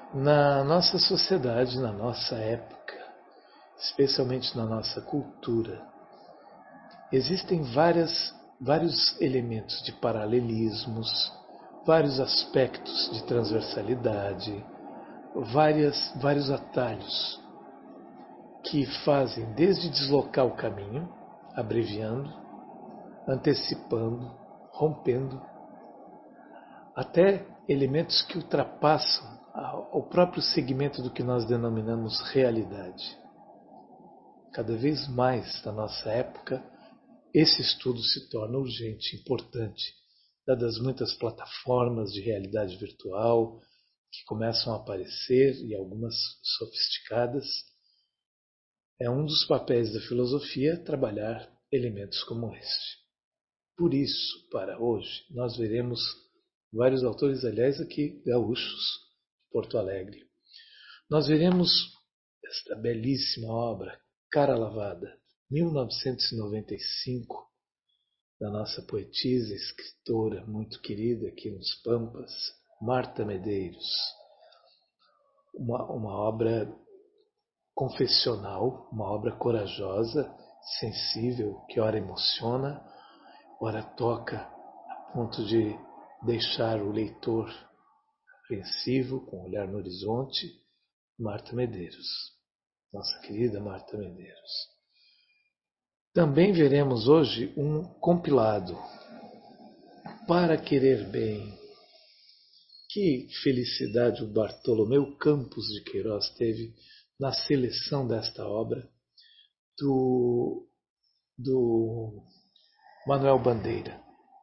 Na nossa sociedade, na nossa época, especialmente na nossa cultura, existem vários elementos de paralelismos, vários aspectos de transversalidade, vários atalhos que fazem desde deslocar o caminho, abreviando, antecipando, rompendo, até elementos que ultrapassam o próprio segmento do que nós denominamos realidade. Cada vez mais na nossa época, esse estudo se torna urgente, importante, dadas muitas plataformas de realidade virtual que começam a aparecer e algumas sofisticadas. É um dos papéis da filosofia trabalhar elementos como este. Por isso, para hoje, nós veremos vários autores, aliás, aqui gaúchos, de Porto Alegre. Nós veremos esta belíssima obra, Cara Lavada, 1995, da nossa poetisa e escritora muito querida aqui nos Pampas, Marta Medeiros. Uma obra confessional, uma obra corajosa, sensível, que ora emociona, ora toca a ponto de deixar o leitor apreensivo, com o olhar no horizonte. Marta Medeiros, nossa querida Marta Medeiros. Também veremos hoje um compilado, Para Querer Bem. Que felicidade o Bartolomeu Campos de Queiroz teve na seleção desta obra do Manuel Bandeira.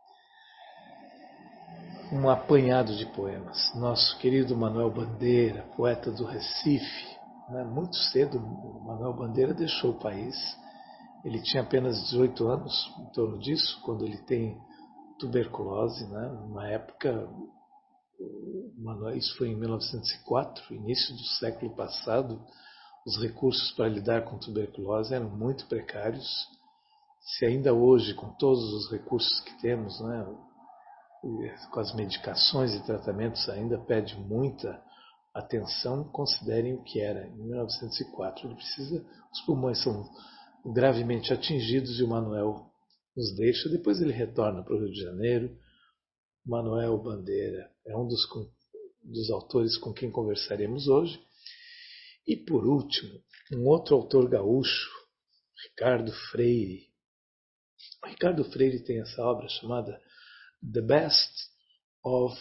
Um apanhado de poemas. Nosso querido Manuel Bandeira, poeta do Recife, muito cedo o Manuel Bandeira deixou o país. Ele tinha apenas 18 anos, em torno disso, quando ele tem tuberculose. Numa época, isso foi em 1904, início do século passado, os recursos para lidar com tuberculose eram muito precários. Se ainda hoje, com todos os recursos que temos, com as medicações e tratamentos, ainda pede muita atenção, considerem o que era em 1904. Os pulmões são gravemente atingidos e o Manuel nos deixa. Depois ele retorna para o Rio de Janeiro. Manuel Bandeira é um dos autores com quem conversaremos hoje. E por último, um outro autor gaúcho, Ricardo Freire. O Ricardo Freire tem essa obra chamada The Best of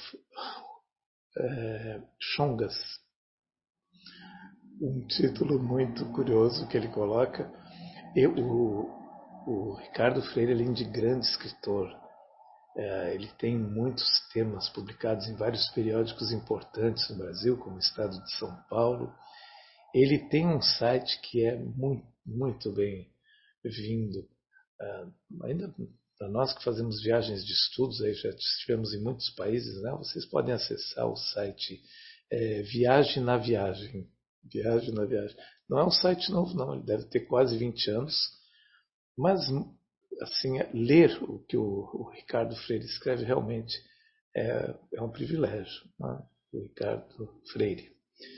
Chongas. Um título muito curioso que ele coloca. O Ricardo Freire, além de grande escritor, ele tem muitos temas publicados em vários periódicos importantes no Brasil, como o Estado de São Paulo. Ele tem um site que é muito, muito bem-vindo. Ainda para nós que fazemos viagens de estudos, aí já estivemos em muitos países, vocês podem acessar o site Viagem na Viagem. Viagem na Viagem. Não é um site novo, não, ele deve ter quase 20 anos, mas assim, ler o que o Ricardo Freire escreve realmente é um privilégio. O Ricardo Freire.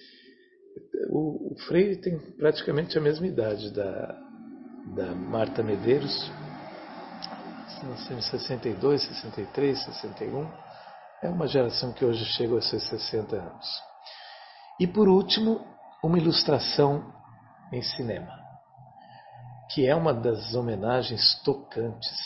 O Freire tem praticamente a mesma idade da Marta Medeiros, nasceu em 62, 63, 61. É uma geração que hoje chega aos seus 60 anos. E por último, uma ilustração em cinema, que é uma das homenagens tocantes.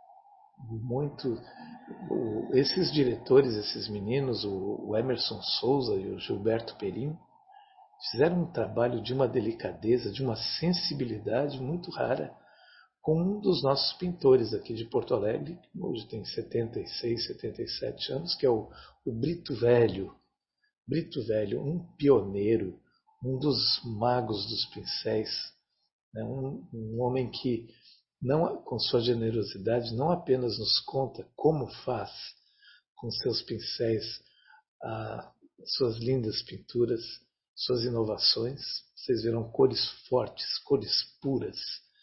Esses diretores, esses meninos, o Emerson Souza e o Gilberto Perim, fizeram um trabalho de uma delicadeza, de uma sensibilidade muito rara com um dos nossos pintores aqui de Porto Alegre, que hoje tem 76, 77 anos, que é o Brito Velho. Brito Velho, um pioneiro, um dos magos dos pincéis, um homem que, com sua generosidade, não apenas nos conta como faz com seus pincéis suas lindas pinturas, suas inovações. Vocês viram cores fortes, cores puras,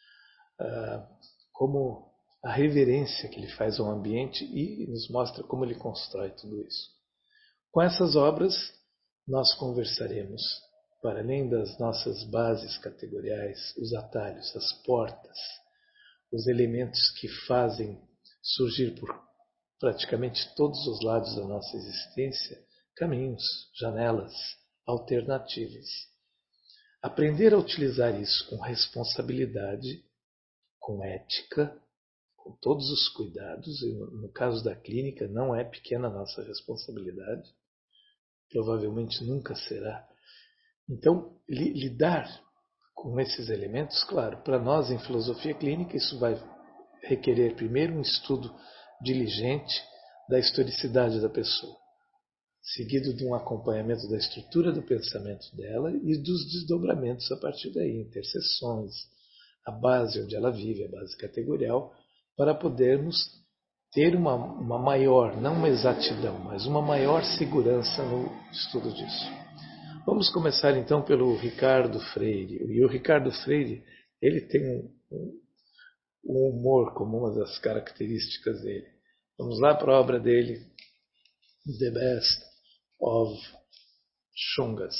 como a reverência que ele faz ao ambiente e nos mostra como ele constrói tudo isso. Com essas obras, nós conversaremos, para além das nossas bases categoriais, os atalhos, as portas, os elementos que fazem surgir por praticamente todos os lados da nossa existência caminhos, janelas, alternativas. Aprender a utilizar isso com responsabilidade, com ética, com todos os cuidados, e no caso da clínica não é pequena a nossa responsabilidade, provavelmente nunca será. Então, lidar com esses elementos, claro, para nós em filosofia clínica isso vai requerer primeiro um estudo diligente da historicidade da pessoa, seguido de um acompanhamento da estrutura do pensamento dela e dos desdobramentos a partir daí, interseções, a base onde ela vive, a base categorial, para podermos ter uma maior, não uma exatidão, mas uma maior segurança no estudo disso. Vamos começar então pelo Ricardo Freire. E o Ricardo Freire, ele tem um humor como uma das características dele. Vamos lá para a obra dele, The Best of Chungas.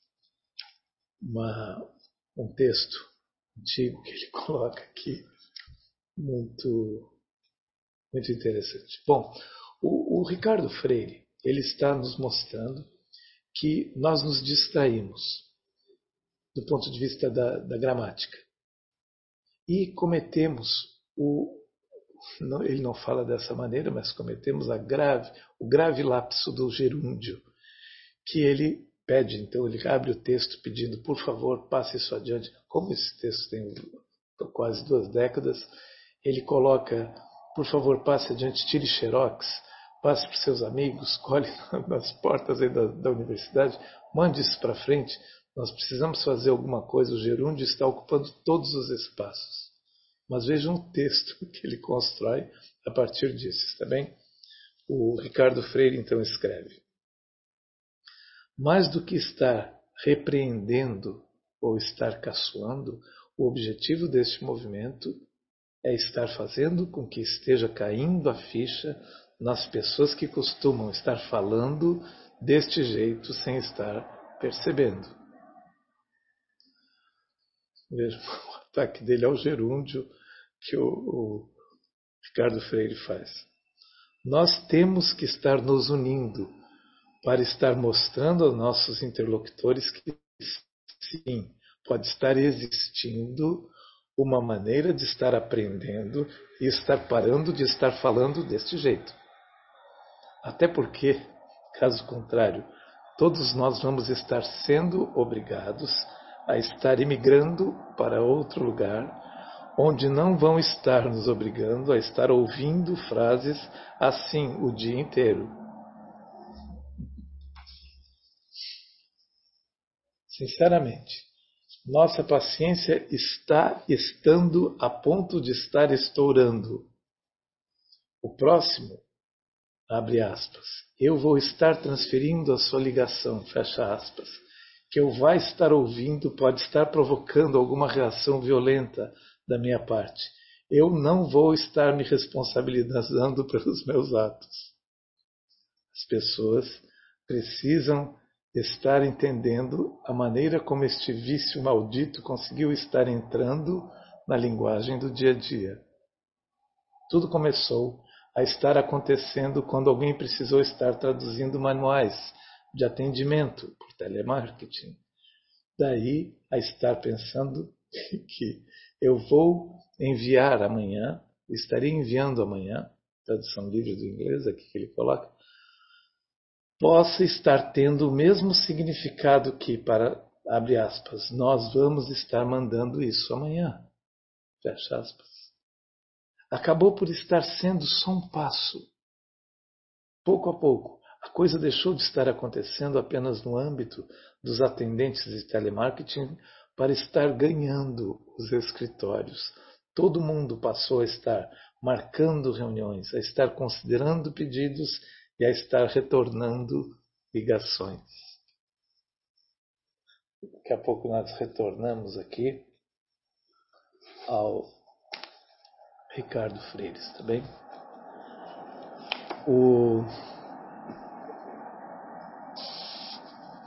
Um texto antigo que ele coloca aqui, muito interessante. Bom, o Ricardo Freire, ele está nos mostrando que nós nos distraímos do ponto de vista da gramática e cometemos ele não fala dessa maneira, mas cometemos o grave lapso do gerúndio, que ele pede, então ele abre o texto pedindo, por favor, passe isso adiante. Como esse texto tem quase 2 décadas, ele coloca, por favor, passe adiante, tire xerox, passe para os seus amigos, colhe nas portas aí da universidade, mande isso para frente, nós precisamos fazer alguma coisa, o gerúndio está ocupando todos os espaços. Mas vejam o texto que ele constrói a partir disso, está bem? O Ricardo Freire então escreve: mais do que estar repreendendo ou estar caçoando, o objetivo deste movimento é estar fazendo com que esteja caindo a ficha nas pessoas que costumam estar falando deste jeito sem estar percebendo. Veja, o ataque dele ao gerúndio que o Ricardo Freire faz. Nós temos que estar nos unindo para estar mostrando aos nossos interlocutores que sim, pode estar existindo uma maneira de estar aprendendo e estar parando de estar falando deste jeito. Até porque, caso contrário, todos nós vamos estar sendo obrigados a estar imigrando para outro lugar, onde não vão estar nos obrigando a estar ouvindo frases assim o dia inteiro. Sinceramente, nossa paciência está estando a ponto de estar estourando. O próximo, abre aspas, eu vou estar transferindo a sua ligação, fecha aspas, que eu vai estar ouvindo pode estar provocando alguma reação violenta da minha parte. Eu não vou estar me responsabilizando pelos meus atos. As pessoas precisam estar entendendo a maneira como este vício maldito conseguiu estar entrando na linguagem do dia a dia. Tudo começou a estar acontecendo quando alguém precisou estar traduzindo manuais de atendimento por telemarketing. Daí a estar pensando que eu vou enviar amanhã, estarei enviando amanhã, tradução livre do inglês aqui que ele coloca, possa estar tendo o mesmo significado que, para, abre aspas, nós vamos estar mandando isso amanhã, fecha aspas. Acabou por estar sendo só um passo. Pouco a pouco, a coisa deixou de estar acontecendo apenas no âmbito dos atendentes de telemarketing para estar ganhando os escritórios. Todo mundo passou a estar marcando reuniões, a estar considerando pedidos e a estar retornando ligações. Daqui a pouco nós retornamos aqui ao Ricardo Freire, tá bem?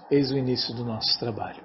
Eis o início do nosso trabalho.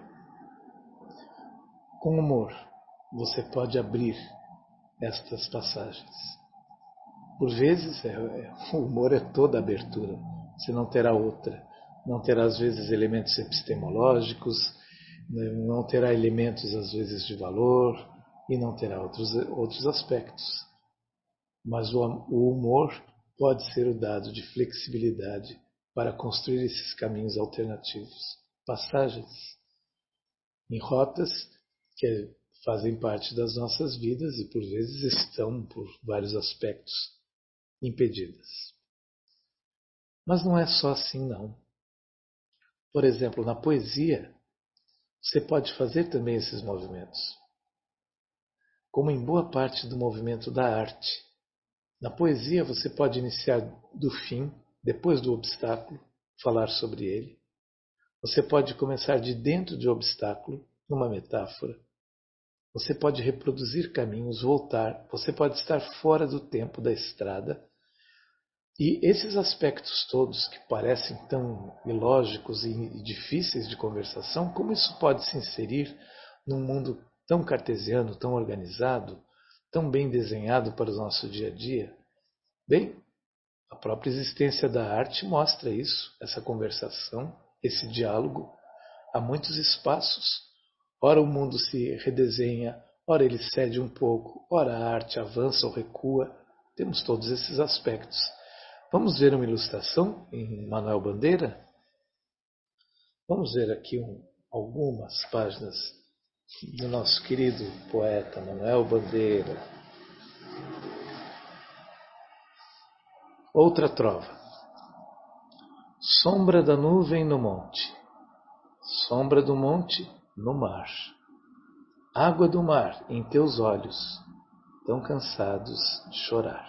Com humor, você pode abrir estas passagens. Por vezes, o humor é toda a abertura. Você não terá outra. Não terá, às vezes, elementos epistemológicos, não terá elementos, às vezes, de valor, e não terá outros aspectos. Mas o humor pode ser o dado de flexibilidade para construir esses caminhos alternativos. Passagens em rotas que fazem parte das nossas vidas e, por vezes, estão, por vários aspectos, impedidas. Mas não é só assim, não. Por exemplo, na poesia, você pode fazer também esses movimentos. Como em boa parte do movimento da arte. Na poesia, você pode iniciar do fim, depois do obstáculo, falar sobre ele. Você pode começar de dentro do obstáculo, numa metáfora. Você pode reproduzir caminhos, voltar. Você pode estar fora do tempo da estrada. E esses aspectos todos que parecem tão ilógicos e difíceis de conversação, como isso pode se inserir num mundo tão cartesiano, tão organizado, tão bem desenhado para o nosso dia a dia? Bem, a própria existência da arte mostra isso, essa conversação, esse diálogo. Há muitos espaços. Ora o mundo se redesenha, ora ele cede um pouco, ora a arte avança ou recua. Temos todos esses aspectos. Vamos ver uma ilustração em Manuel Bandeira? Vamos ver aqui algumas páginas do nosso querido poeta Manuel Bandeira. Outra trova. Sombra da nuvem no monte. Sombra do monte no mar. Água do mar em teus olhos, tão cansados de chorar.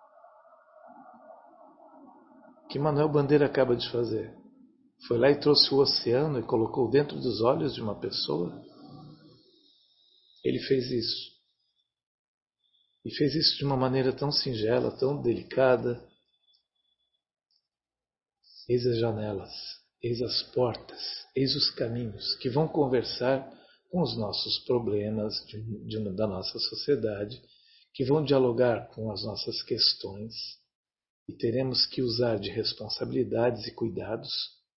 O que Manuel Bandeira acaba de fazer? Foi lá e trouxe o oceano e colocou dentro dos olhos de uma pessoa? Ele fez isso. E fez isso de uma maneira tão singela, tão delicada. Eis as janelas, eis as portas, eis os caminhos que vão conversar com os nossos problemas da nossa sociedade, que vão dialogar com as nossas questões. E teremos que usar de responsabilidades e cuidados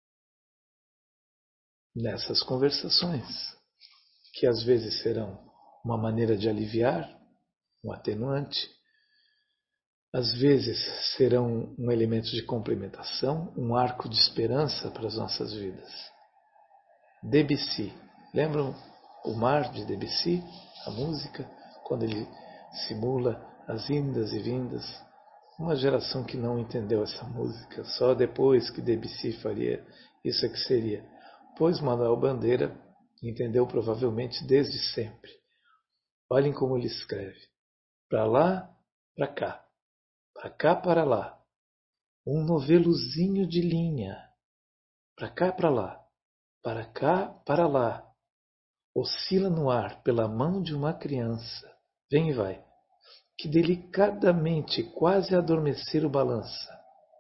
nessas conversações, que às vezes serão uma maneira de aliviar, um atenuante, às vezes serão um elemento de complementação, um arco de esperança para as nossas vidas. Debussy, lembram o Mar de Debussy, a música, quando ele simula as indas e vindas? Uma geração que não entendeu essa música, só depois que Debussy faria isso é que seria. Pois Manuel Bandeira entendeu provavelmente desde sempre. Olhem como ele escreve. Para lá, para cá, para lá. Um novelozinho de linha. Para cá, para lá. Para cá, para lá. Oscila no ar pela mão de uma criança. Vem e vai. Que delicadamente, quase a adormecer o balança.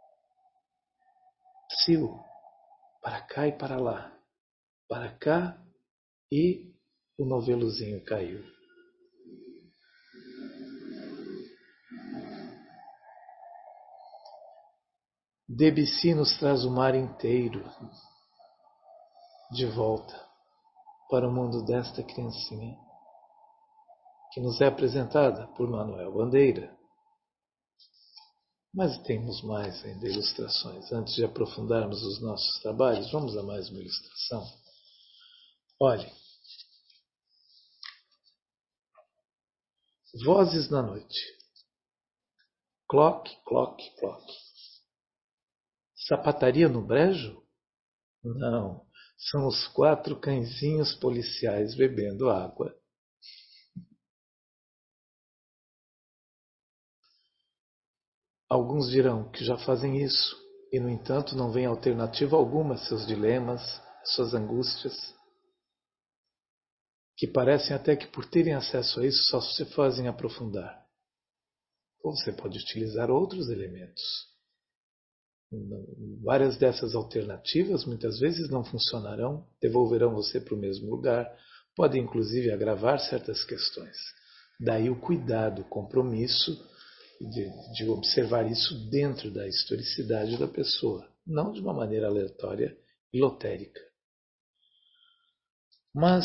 Psiu, para cá e para lá. Para cá e o novelozinho caiu. Debussy nos traz o mar inteiro de volta para o mundo desta criancinha, que nos é apresentada por Manuel Bandeira. Mas temos mais ainda ilustrações. Antes de aprofundarmos os nossos trabalhos, vamos a mais uma ilustração. Olhem. Vozes na noite. Clock, clock, clock. Sapataria no brejo? Não, são os 4 cãezinhos policiais bebendo água. Alguns dirão que já fazem isso, e no entanto não vem alternativa alguma a seus dilemas, suas angústias, que parecem até que por terem acesso a isso só se fazem aprofundar. Ou você pode utilizar outros elementos. Várias dessas alternativas muitas vezes não funcionarão, devolverão você para o mesmo lugar, podem inclusive agravar certas questões. Daí o cuidado, o compromisso de observar isso dentro da historicidade da pessoa, não de uma maneira aleatória e lotérica. Mas,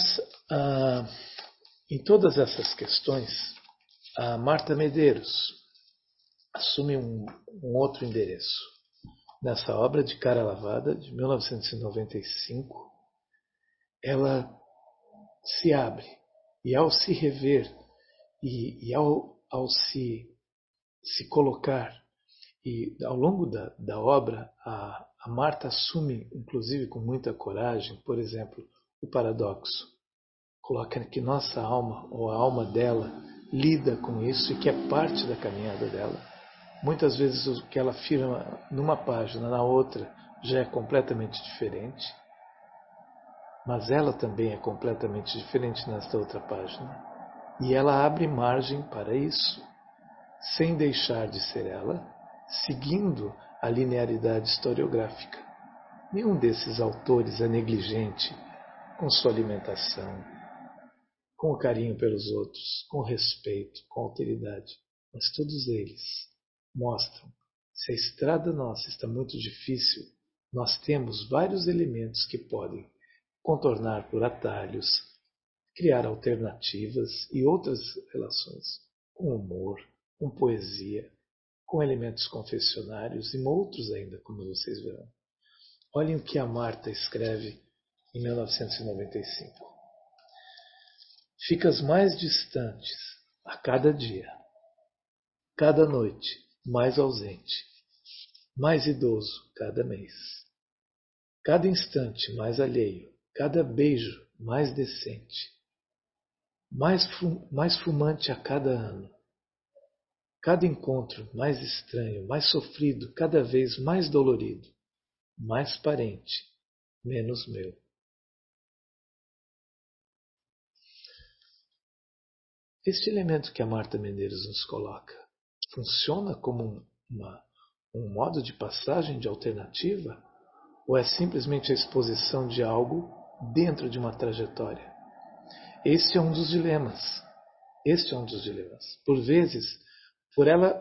em todas essas questões, a Marta Medeiros assume um outro endereço. Nessa obra de Cara Lavada, de 1995, ela se abre e ao se rever e ao se colocar, e ao longo da obra, a Marta assume, inclusive com muita coragem, por exemplo, o paradoxo. Coloca que nossa alma, ou a alma dela, lida com isso e que é parte da caminhada dela. Muitas vezes o que ela afirma numa página, na outra, já é completamente diferente. Mas ela também é completamente diferente nesta outra página. E ela abre margem para isso, sem deixar de ser ela, seguindo a linearidade historiográfica. Nenhum desses autores é negligente com sua alimentação, com o carinho pelos outros, com respeito, com alteridade. Mas todos eles mostram, se a estrada nossa está muito difícil, nós temos vários elementos que podem contornar por atalhos, criar alternativas e outras relações, com humor, com poesia, com elementos confessionários e outros ainda, como vocês verão. Olhem o que a Marta escreve em 1995. Ficas mais distantes a cada dia, cada noite mais ausente, mais idoso cada mês, cada instante mais alheio, cada beijo mais decente, mais fumante a cada ano, cada encontro mais estranho, mais sofrido, cada vez mais dolorido, mais parente, menos meu. Este elemento que a Marta Medeiros nos coloca funciona como um modo de passagem de alternativa ou é simplesmente a exposição de algo dentro de uma trajetória? Este é um dos dilemas. Por vezes, por ela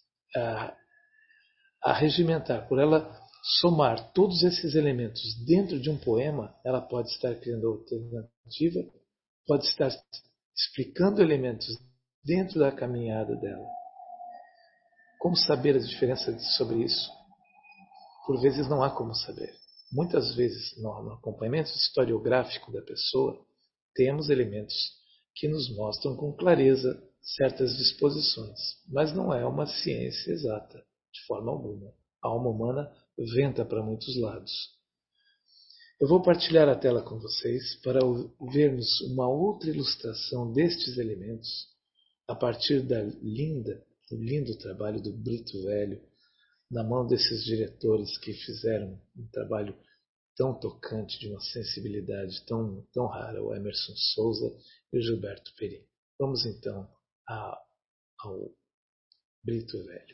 arregimentar, por ela somar todos esses elementos dentro de um poema, ela pode estar criando alternativa, pode estar explicando elementos dentro da caminhada dela. Como saber a diferença sobre isso? Por vezes não há como saber. Muitas vezes, no acompanhamento historiográfico da pessoa, temos elementos que nos mostram com clareza certas disposições, mas não é uma ciência exata, de forma alguma. A alma humana venta para muitos lados. Eu vou partilhar a tela com vocês para vermos uma outra ilustração destes elementos a partir do lindo trabalho do Brito Velho, na mão desses diretores que fizeram um trabalho tão tocante, de uma sensibilidade tão rara, o Emerson Souza e o Gilberto Perim. Vamos então ao Brito Velho.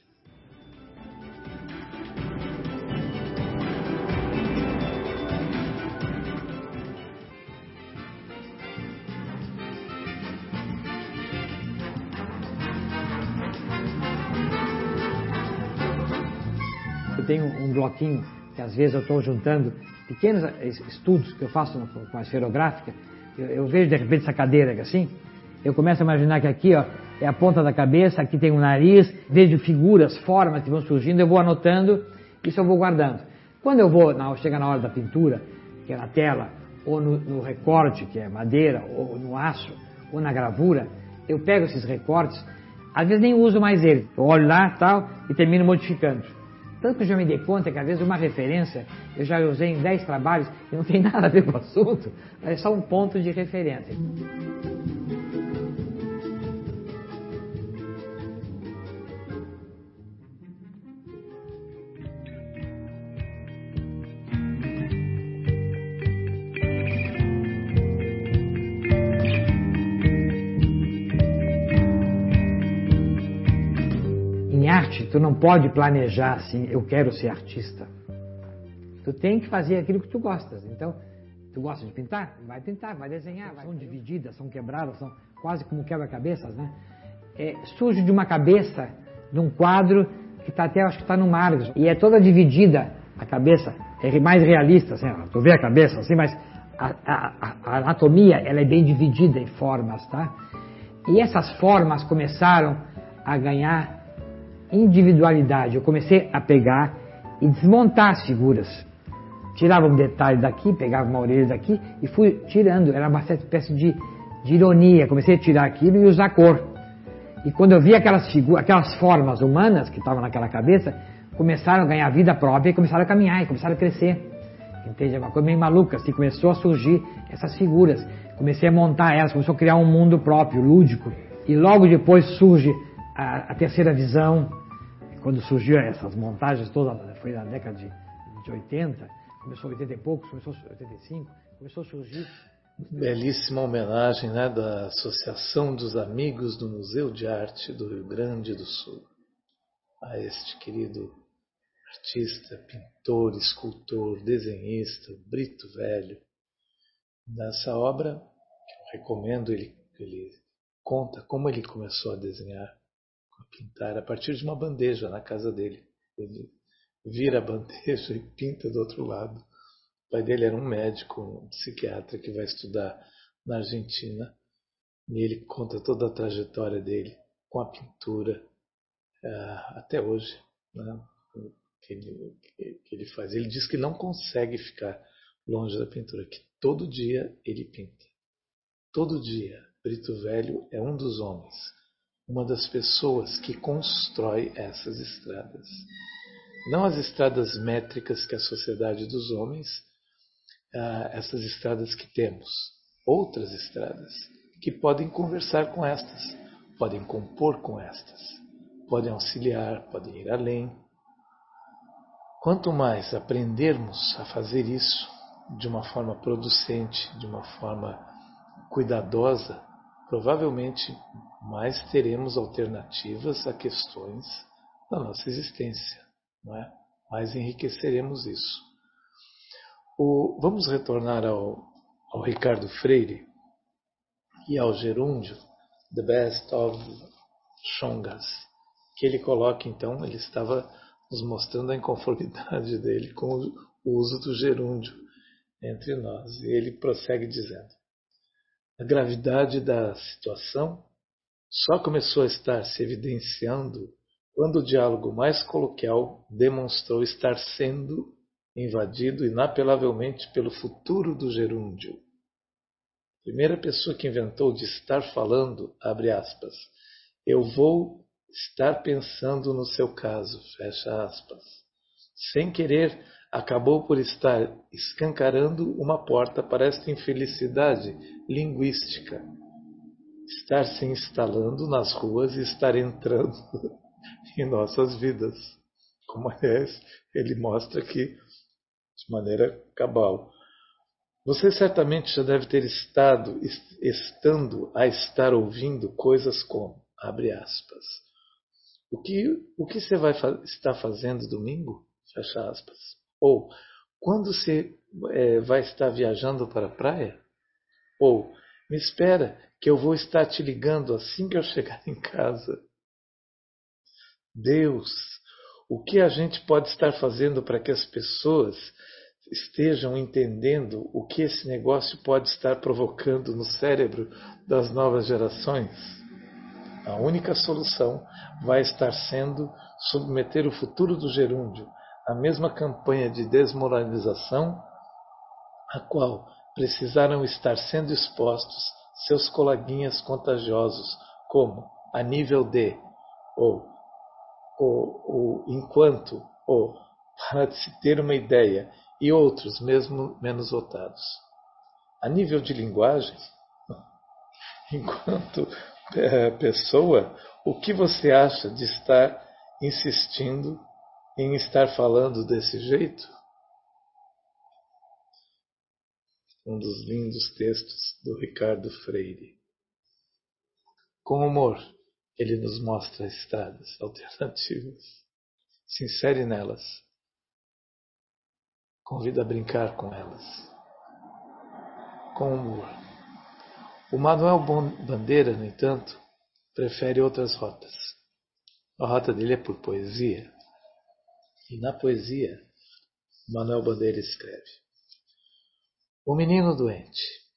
Eu tenho um bloquinho que às vezes eu estou juntando pequenos estudos que eu faço com a esferográfica. Eu vejo de repente essa cadeira assim, eu começo a imaginar que aqui é a ponta da cabeça, aqui tem o nariz, vejo figuras, formas que vão surgindo, eu vou anotando, isso eu vou guardando. Quando eu vou chegar na hora da pintura, que é na tela, ou no recorte, que é madeira, ou no aço, ou na gravura, eu pego esses recortes, às vezes nem uso mais eles, eu olho lá tal e termino modificando. Tanto que eu já me dei conta que às vezes uma referência eu já usei em 10 trabalhos e não tem nada a ver com o assunto, é só um ponto de referência. Em arte Tu não pode planejar assim, eu quero ser artista. Tu tem que fazer aquilo que tu gostas. Então, tu gosta de pintar? Vai pintar, vai desenhar. São divididas, são quebradas, são quase como quebra-cabeças, né? Surge de uma cabeça, de um quadro que está até, acho que está no Marx. E é toda dividida, a cabeça. É mais realista, assim, tu vê a cabeça assim, mas a anatomia, ela é bem dividida em formas, tá? E essas formas começaram a ganhar individualidade. Eu comecei a pegar e desmontar as figuras. Tirava um detalhe daqui, pegava uma orelha daqui e fui tirando. Era uma espécie de ironia. Comecei a tirar aquilo e usar cor. E quando eu vi aquelas formas humanas que estavam naquela cabeça, começaram a ganhar vida própria e começaram a caminhar e começaram a crescer. Entende? É uma coisa meio maluca. Assim, começou a surgir essas figuras. Comecei a montar elas, começou a criar um mundo próprio, lúdico. E logo depois surge a terceira visão. Quando surgiu essas montagens todas, foi na década de 80, começou 80 e poucos, começou 85, começou a surgir. Belíssima homenagem, né, da Associação dos Amigos do Museu de Arte do Rio Grande do Sul a este querido artista, pintor, escultor, desenhista, Brito Velho. Nessa obra, que eu recomendo, ele conta como ele começou a desenhar, a pintar, a partir de uma bandeja na casa dele. Ele vira a bandeja e pinta do outro lado. O pai dele era um médico, um psiquiatra que vai estudar na Argentina. E ele conta toda a trajetória dele com a pintura até hoje, né, que ele faz. Ele diz que não consegue ficar longe da pintura, que todo dia ele pinta. Todo dia. Brito Velho é um dos homens, uma das pessoas que constrói essas estradas. Não as estradas métricas que a sociedade dos homens, essas estradas que temos. Outras estradas que podem conversar com estas, podem compor com estas, podem auxiliar, podem ir além. Quanto mais aprendermos a fazer isso de uma forma producente, de uma forma cuidadosa, provavelmente mais teremos alternativas a questões da nossa existência, não é? Mais enriqueceremos isso. Vamos retornar ao Ricardo Freire e ao gerúndio, The Best of Chongas, que ele coloca então, ele estava nos mostrando a inconformidade dele com o uso do gerúndio entre nós. E ele prossegue dizendo: a gravidade da situação só começou a estar se evidenciando quando o diálogo mais coloquial demonstrou estar sendo invadido inapelavelmente pelo futuro do gerúndio. A primeira pessoa que inventou de estar falando, abre aspas, eu vou estar pensando no seu caso, fecha aspas. Sem querer, acabou por estar escancarando uma porta para esta infelicidade linguística. Estar se instalando nas ruas e estar entrando em nossas vidas. Como, aliás, ele mostra aqui de maneira cabal. Você certamente já deve ter estando a estar ouvindo coisas como, abre aspas, o que você vai estar fazendo domingo? Fecha aspas. Ou, quando você vai estar viajando para a praia? Ou, me espera que eu vou estar te ligando assim que eu chegar em casa. Deus, o que a gente pode estar fazendo para que as pessoas estejam entendendo o que esse negócio pode estar provocando no cérebro das novas gerações? A única solução vai estar sendo submeter o futuro do gerúndio à mesma campanha de desmoralização a qual precisaram estar sendo expostos seus coleguinhas contagiosos, como a nível de, ou enquanto, ou para se ter uma ideia, e outros mesmo menos votados. A nível de linguagem, enquanto pessoa, o que você acha de estar insistindo em estar falando desse jeito? Um dos lindos textos do Ricardo Freire. Com humor, ele nos mostra estradas alternativas. Se insere nelas. Convida a brincar com elas. Com humor. O Manuel Bandeira, no entanto, prefere outras rotas. A rota dele é por poesia. E na poesia, Manuel Bandeira escreve: O menino doente.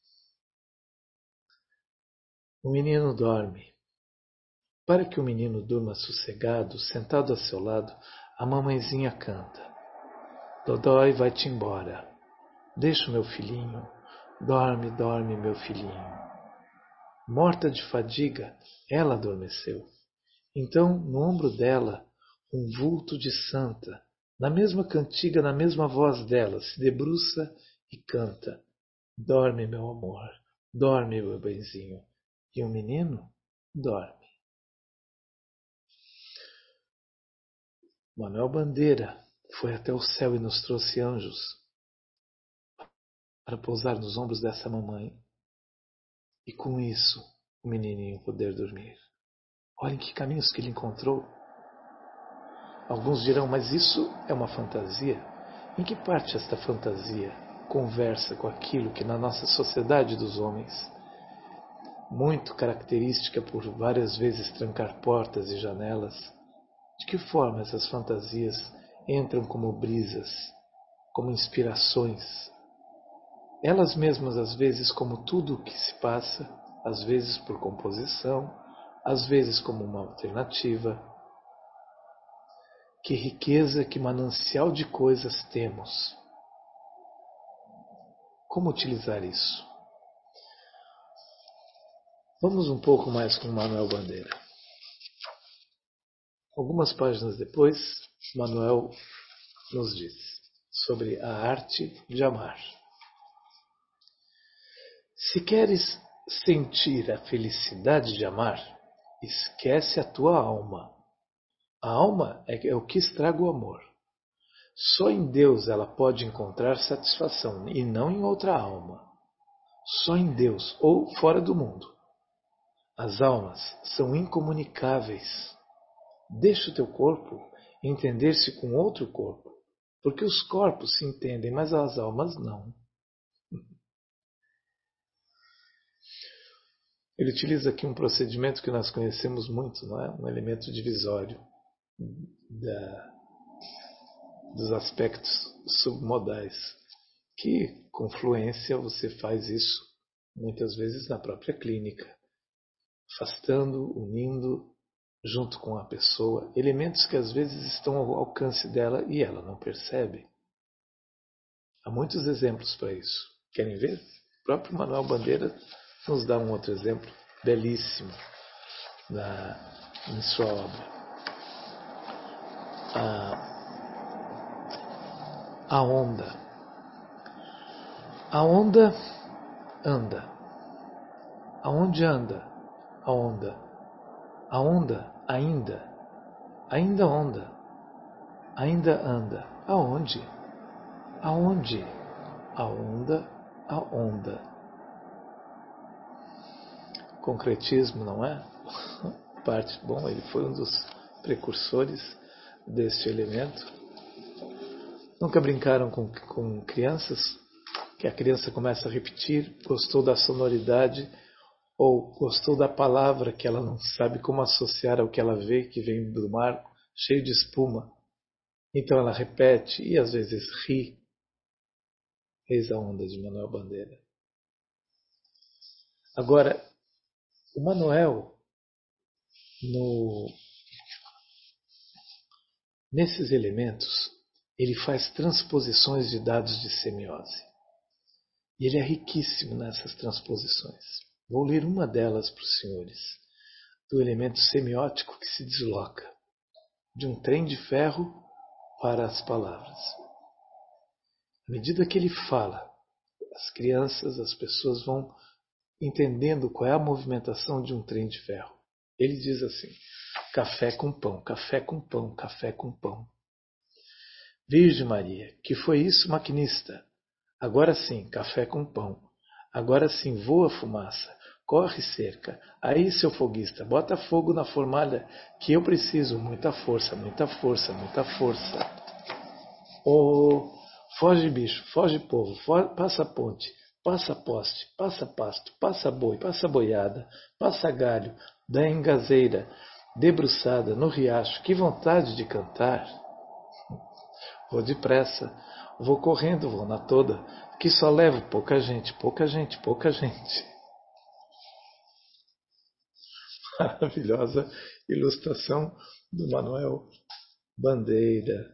O menino dorme. Para que o menino durma sossegado, sentado a seu lado, a mamãezinha canta: Dodói, vai-te embora. Deixa o meu filhinho. Dorme, dorme, meu filhinho. Morta de fadiga, ela adormeceu. Então, no ombro dela, um vulto de santa, na mesma cantiga, na mesma voz dela, se debruça e canta: Dorme, meu amor, dorme, meu benzinho. E o menino dorme. Manuel Bandeira foi até o céu e nos trouxe anjos para pousar nos ombros dessa mamãe e com isso o menininho poder dormir. Olhem que caminhos que ele encontrou. Alguns dirão, mas isso é uma fantasia. Em que parte esta fantasia conversa com aquilo que na nossa sociedade dos homens, muito característica por várias vezes trancar portas e janelas, de que forma essas fantasias entram como brisas, como inspirações, elas mesmas às vezes como tudo o que se passa, às vezes por composição, às vezes como uma alternativa. Que riqueza, que manancial de coisas temos. Como utilizar isso? Vamos um pouco mais com Manuel Bandeira. Algumas páginas depois, Manuel nos diz sobre a arte de amar. Se queres sentir a felicidade de amar, esquece a tua alma. A alma é o que estraga o amor. Só em Deus ela pode encontrar satisfação e não em outra alma. Só em Deus ou fora do mundo. As almas são incomunicáveis. Deixa o teu corpo entender-se com outro corpo, porque os corpos se entendem, mas as almas não. Ele utiliza aqui um procedimento que nós conhecemos muito, não é? Um elemento divisório dos aspectos submodais, que com fluência você faz isso muitas vezes na própria clínica, afastando, unindo, junto com a pessoa, elementos que às vezes estão ao alcance dela e ela não percebe. Há muitos exemplos para isso. Querem ver? O próprio Manuel Bandeira nos dá um outro exemplo belíssimo em sua obra. A onda. A onda anda. Aonde anda a onda? A onda ainda onda. Ainda anda. Aonde? Aonde? A onda. Concretismo, não é? Bom, ele foi um dos precursores deste elemento. Nunca brincaram com crianças? Que a criança começa a repetir, gostou da sonoridade ou gostou da palavra que ela não sabe como associar ao que ela vê, que vem do mar, cheio de espuma. Então ela repete e às vezes ri. Eis a onda de Manuel Bandeira. Agora, o Manuel, nesses elementos, ele faz transposições de dados de semiose. E ele é riquíssimo nessas transposições. Vou ler uma delas para os senhores, do elemento semiótico que se desloca de um trem de ferro para as palavras. À medida que ele fala, as crianças, as pessoas vão entendendo qual é a movimentação de um trem de ferro. Ele diz assim: café com pão, café com pão, café com pão. Virgem Maria, que foi isso, maquinista? Agora sim, café com pão. Agora sim, voa fumaça. corre cerca. Aí, seu foguista, bota fogo na formalha que eu preciso. Muita força, muita força, muita força. Oh, foge bicho, foge povo, passa ponte, passa poste, passa pasto, passa boi, passa boiada, passa galho, da engazeira, debruçada no riacho, que vontade de cantar. Vou depressa, vou correndo, vou na toda, que só levo pouca gente, pouca gente, pouca gente. Maravilhosa ilustração do Manuel Bandeira.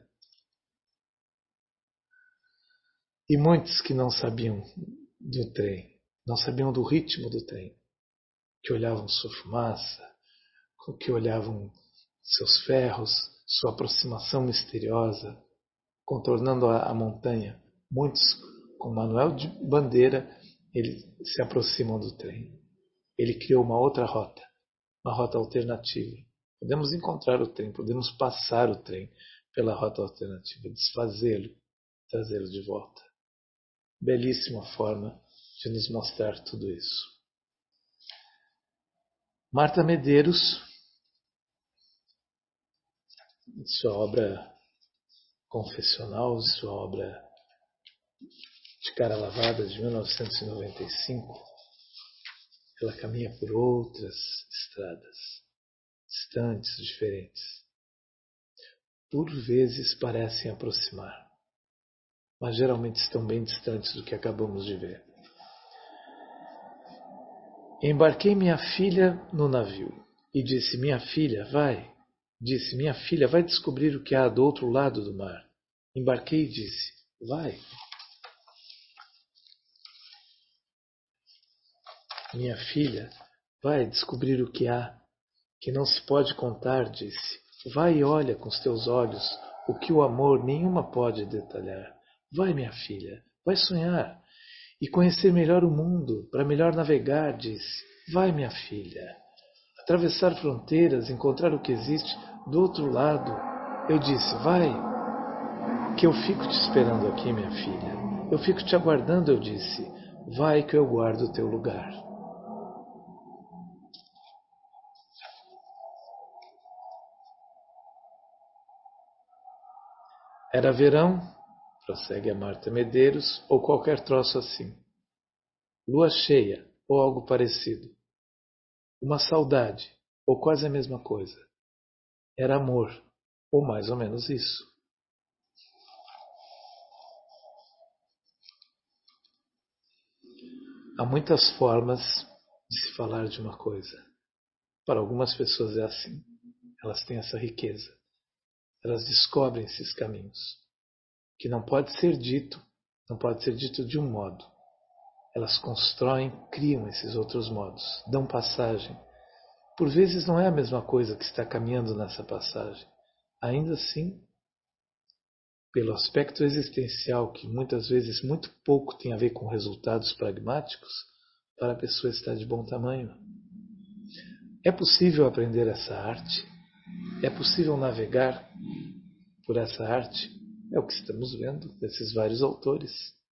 E muitos que não sabiam do trem, não sabiam do ritmo do trem, que olhavam sua fumaça, que olhavam seus ferros, sua aproximação misteriosa, contornando a montanha. Muitos, com Manuel de Bandeira, eles se aproximam do trem. Ele criou uma outra rota, uma rota alternativa. Podemos encontrar o trem, podemos passar o trem pela rota alternativa, desfazê-lo, trazê-lo de volta. Belíssima forma de nos mostrar tudo isso. Marta Medeiros, em sua obra confessional, sua obra de cara lavada de 1995, ela caminha por outras estradas, distantes, diferentes. Por vezes parecem aproximar, mas geralmente estão bem distantes do que acabamos de ver. Embarquei minha filha no navio e disse: minha filha, vai. Disse: minha filha, vai descobrir o que há do outro lado do mar. Embarquei e disse: vai. Minha filha, vai descobrir o que há, que não se pode contar, disse. Vai e olha com os teus olhos o que o amor nenhuma pode detalhar. Vai, minha filha, vai sonhar e conhecer melhor o mundo, para melhor navegar, disse. Vai, minha filha, atravessar fronteiras, encontrar o que existe do outro lado. Eu disse: vai, que eu fico te esperando aqui, minha filha. Eu fico te aguardando, eu disse. Vai, que eu guardo o teu lugar. Era verão, prossegue a Marta Medeiros, ou qualquer troço assim. Lua cheia, ou algo parecido. Uma saudade, ou quase a mesma coisa. Era amor, ou mais ou menos isso. Há muitas formas de se falar de uma coisa. Para algumas pessoas é assim. Elas têm essa riqueza. Elas descobrem esses caminhos. Que não pode ser dito de um modo. Elas constroem, criam esses outros modos, dão passagem. Por vezes não é a mesma coisa que está caminhando nessa passagem. Ainda assim, pelo aspecto existencial, que muitas vezes muito pouco tem a ver com resultados pragmáticos, para a pessoa estar de bom tamanho. É possível aprender essa arte? É possível navegar por essa arte? É o que estamos vendo desses vários autores.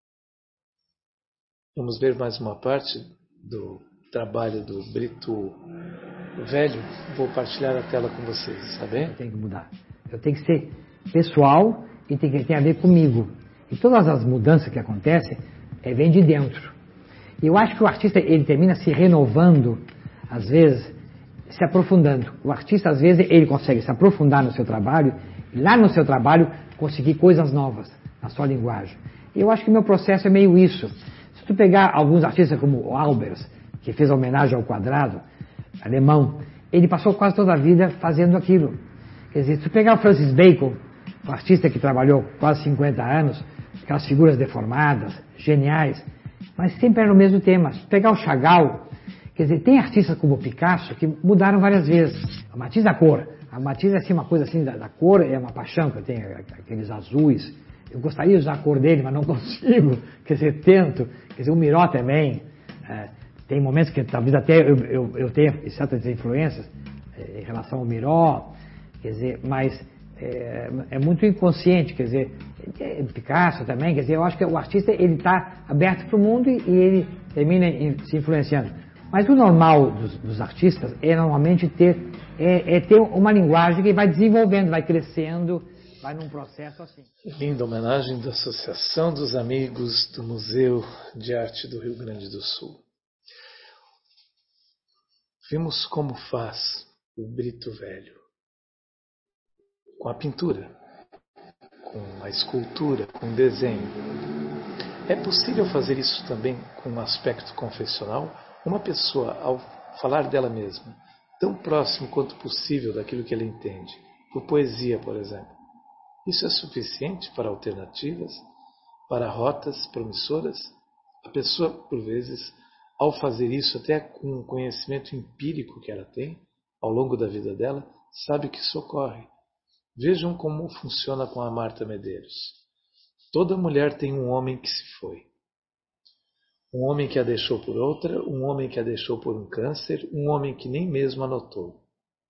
Vamos ver mais uma parte do trabalho do Brito Velho. Vou partilhar a tela com vocês, está bem? Eu tenho que mudar. Eu tenho que ser pessoal e tem a ver comigo. E todas as mudanças que acontecem vêm de dentro. E eu acho que o artista ele termina se renovando, às vezes, se aprofundando. O artista, às vezes, ele consegue se aprofundar no seu trabalho e lá no seu trabalho conseguir coisas novas na sua linguagem. E eu acho que meu processo é meio isso. Se tu pegar alguns artistas como o Albers, que fez a homenagem ao quadrado, alemão, ele passou quase toda a vida fazendo aquilo. Quer dizer, se tu pegar o Francis Bacon, um artista que trabalhou quase 50 anos, aquelas figuras deformadas, geniais, mas sempre era o mesmo tema. Se tu pegar o Chagall, quer dizer, tem artistas como o Picasso que mudaram várias vezes. A matiz da cor. A matiz é assim, uma coisa assim da cor, é uma paixão que eu tenho, aqueles azuis. Eu gostaria de usar a cor dele, mas não consigo. Quer dizer, tento. Quer dizer, o Miró também. Tem momentos que talvez até eu tenha certas influências em relação ao Miró. Quer dizer, mas é muito inconsciente. Quer dizer, Picasso também. Quer dizer, eu acho que o artista ele está aberto para o mundo e ele termina se influenciando. Mas o normal dos artistas é normalmente ter uma linguagem que vai desenvolvendo, vai crescendo, vai num processo assim. Linda homenagem da Associação dos Amigos do Museu de Arte do Rio Grande do Sul. Vimos como faz o Brito Velho com a pintura, com a escultura, com o desenho. É possível fazer isso também com um aspecto confessional? Uma pessoa, ao falar dela mesma, tão próximo quanto possível daquilo que ela entende, por poesia, por exemplo, isso é suficiente para alternativas, para rotas promissoras? A pessoa, por vezes, ao fazer isso, até com o conhecimento empírico que ela tem, ao longo da vida dela, sabe que isso ocorre. Vejam como funciona com a Marta Medeiros. Toda mulher tem um homem que se foi. Um homem que a deixou por outra, um homem que a deixou por um câncer, um homem que nem mesmo a notou.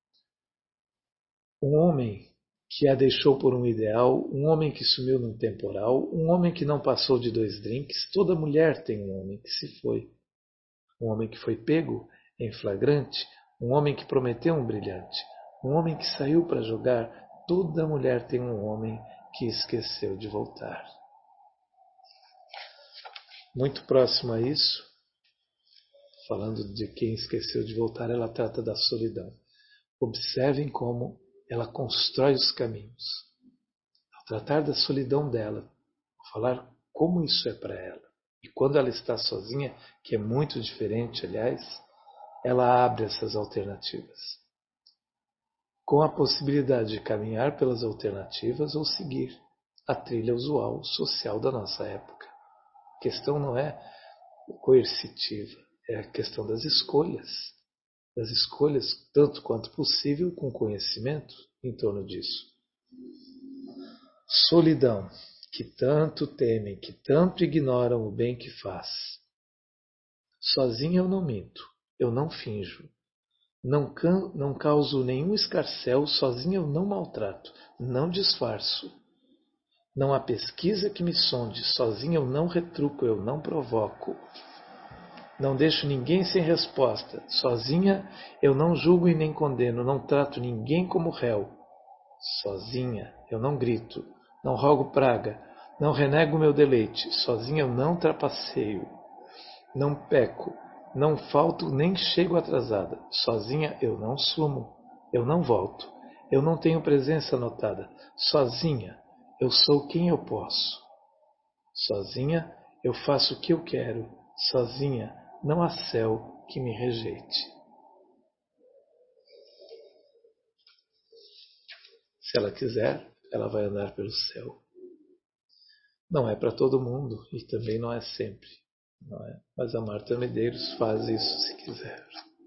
Um homem que a deixou por um ideal, um homem que sumiu num temporal, um homem que não passou de 2 drinks. Toda mulher tem um homem que se foi. Um homem que foi pego em flagrante, um homem que prometeu um brilhante, um homem que saiu para jogar. Toda mulher tem um homem que esqueceu de voltar. Muito próximo a isso, falando de quem esqueceu de voltar, ela trata da solidão. Observem como ela constrói os caminhos. Ao tratar da solidão dela, ao falar como isso é para ela, e quando ela está sozinha, que é muito diferente, aliás, ela abre essas alternativas. Com a possibilidade de caminhar pelas alternativas ou seguir a trilha usual social da nossa época. A questão não é coercitiva, é a questão das escolhas tanto quanto possível, com conhecimento em torno disso. Solidão, que tanto temem, que tanto ignoram o bem que faz. Sozinho eu não minto, eu não finjo, não causo nenhum escarcéu, sozinho eu não maltrato, não disfarço. Não há pesquisa que me sonde, sozinho eu não retruco, eu não provoco. Não deixo ninguém sem resposta, sozinha eu não julgo e nem condeno, não trato ninguém como réu. Sozinha eu não grito, não rogo praga, não renego meu deleite, sozinha eu não trapaceio, não peco, não falto nem chego atrasada, sozinha eu não sumo, eu não volto, eu não tenho presença notada, sozinha eu sou quem eu posso. Sozinha eu faço o que eu quero, sozinha não há céu que me rejeite. Se ela quiser, ela vai andar pelo céu. Não é para todo mundo e também não é sempre, não é? Mas a Marta Medeiros faz isso se quiser.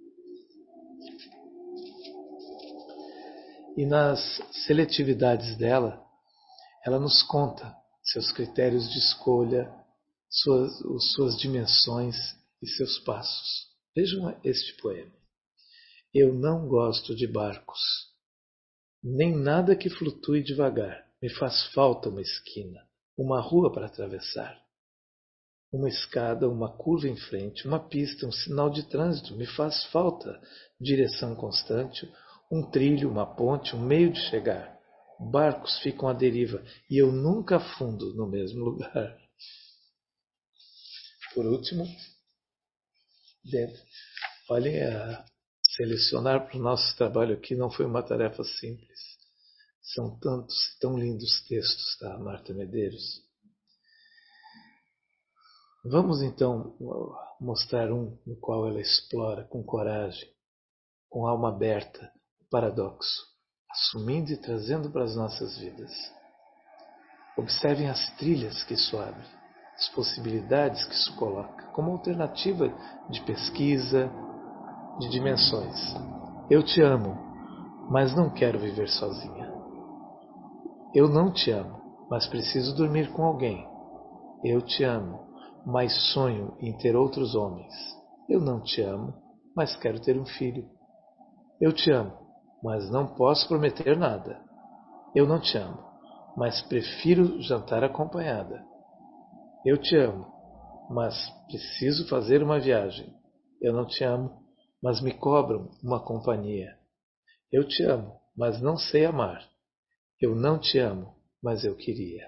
E nas seletividades dela, ela nos conta seus critérios de escolha, suas dimensões e seus passos. Vejam este poema. Eu não gosto de barcos, nem nada que flutue devagar. Me faz falta uma esquina, uma rua para atravessar. Uma escada, uma curva em frente, uma pista, um sinal de trânsito. Me faz falta direção constante, um trilho, uma ponte, um meio de chegar. Barcos ficam à deriva e eu nunca afundo no mesmo lugar. Por último, olhem, selecionar para o nosso trabalho aqui não foi uma tarefa simples. São tantos e tão lindos textos da Marta Medeiros. Vamos então mostrar um no qual ela explora com coragem, com alma aberta, o paradoxo, assumindo e trazendo para as nossas vidas. Observem as trilhas que isso abre, as possibilidades que isso coloca, como alternativa de pesquisa, de dimensões. Eu te amo, mas não quero viver sozinha. Eu não te amo, mas preciso dormir com alguém. Eu te amo, mas sonho em ter outros homens. Eu não te amo, mas quero ter um filho. Eu te amo, mas não posso prometer nada. Eu não te amo, mas prefiro jantar acompanhada. Eu te amo, mas preciso fazer uma viagem. Eu não te amo, mas me cobram uma companhia. Eu te amo, mas não sei amar. Eu não te amo, mas eu queria.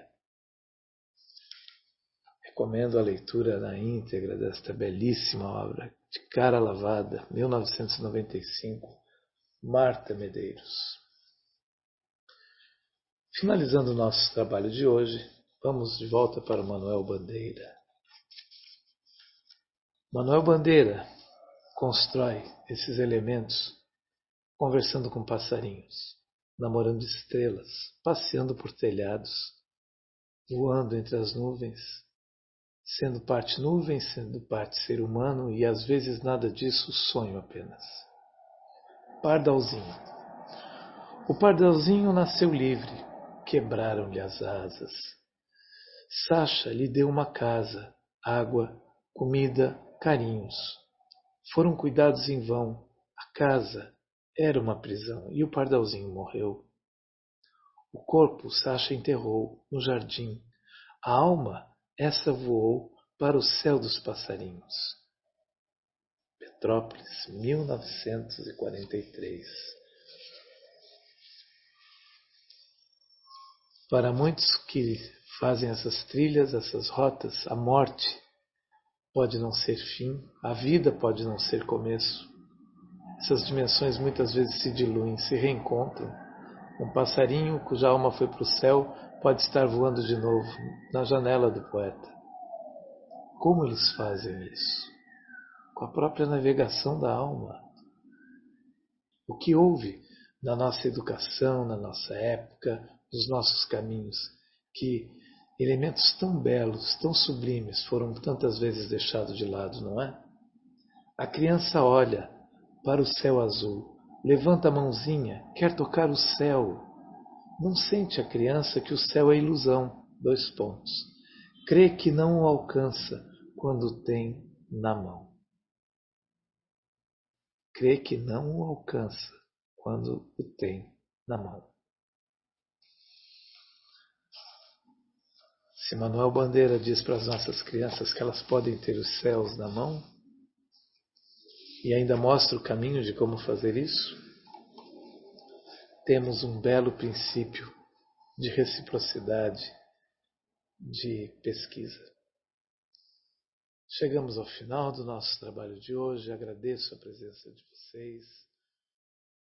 Recomendo a leitura na íntegra desta belíssima obra, de Cara Lavada, 1995, Marta Medeiros. Finalizando o nosso trabalho de hoje, vamos de volta para Manuel Bandeira. Manuel Bandeira constrói esses elementos conversando com passarinhos, namorando estrelas, passeando por telhados, voando entre as nuvens, sendo parte nuvem, sendo parte ser humano e às vezes nada disso, sonho apenas. Pardalzinho. O pardalzinho nasceu livre, quebraram-lhe as asas. Sacha lhe deu uma casa, água, comida, carinhos. Foram cuidados em vão. A casa era uma prisão e o pardalzinho morreu. O corpo Sacha enterrou no jardim. A alma, essa voou para o céu dos passarinhos. Petrópolis, 1943. Para muitos que fazem essas trilhas, essas rotas, a morte pode não ser fim, a vida pode não ser começo. Essas dimensões muitas vezes se diluem, se reencontram. Um passarinho cuja alma foi para o céu pode estar voando de novo na janela do poeta. Como eles fazem isso? Com a própria navegação da alma. O que houve na nossa educação, na nossa época, nos nossos caminhos, que elementos tão belos, tão sublimes foram tantas vezes deixados de lado, não é? A criança olha para o céu azul, levanta a mãozinha, quer tocar o céu. Não sente a criança que o céu é ilusão. Crê que não o alcança quando o tem na mão. Crê que não o alcança quando o tem na mão. Se Manuel Bandeira diz para as nossas crianças que elas podem ter os céus na mão e ainda mostra o caminho de como fazer isso, temos um belo princípio de reciprocidade, de pesquisa. Chegamos ao final do nosso trabalho de hoje. Agradeço a presença de vocês.